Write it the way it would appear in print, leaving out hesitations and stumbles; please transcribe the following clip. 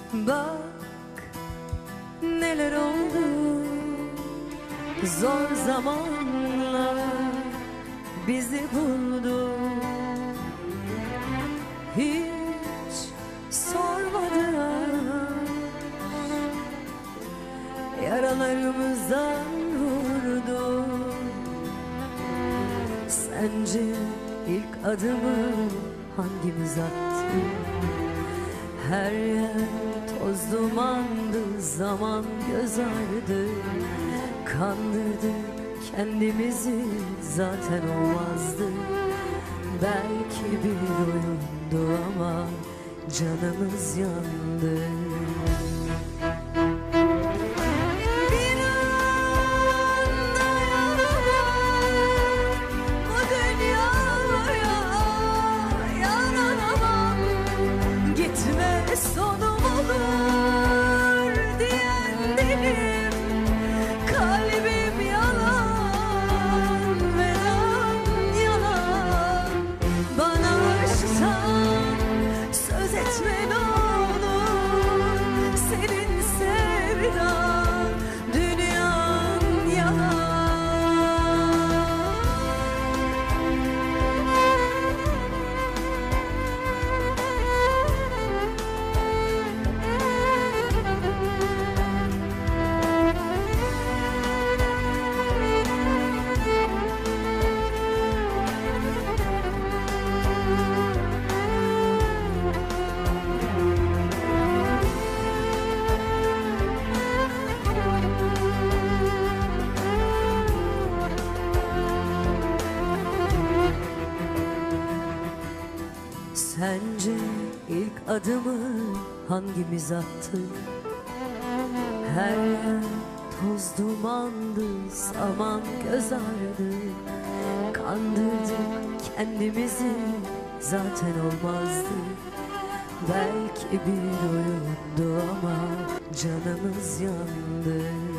Bak neler oldu, zor zamanlar bizi buldu. Hiç sormadan yaralarımızdan vurdu. Sence ilk adımı hangimiz attı? Her yer toz dumandı, zaman göz ardı. Kandırdık kendimizi, zaten olmazdı. Belki bir oyundu ama canımız yandı. Sonum olur diyen dilim, kalbim yalan ve yalan. Bana aşktan söz etme ne olur, senin sevdan dünyan yalan. Sence ilk adımı hangimiz attı? Her yer toz dumandı, zaman göz ardı. Kandırdık kendimizi, zaten olmazdı. Belki bir oyundu ama canımız yandı.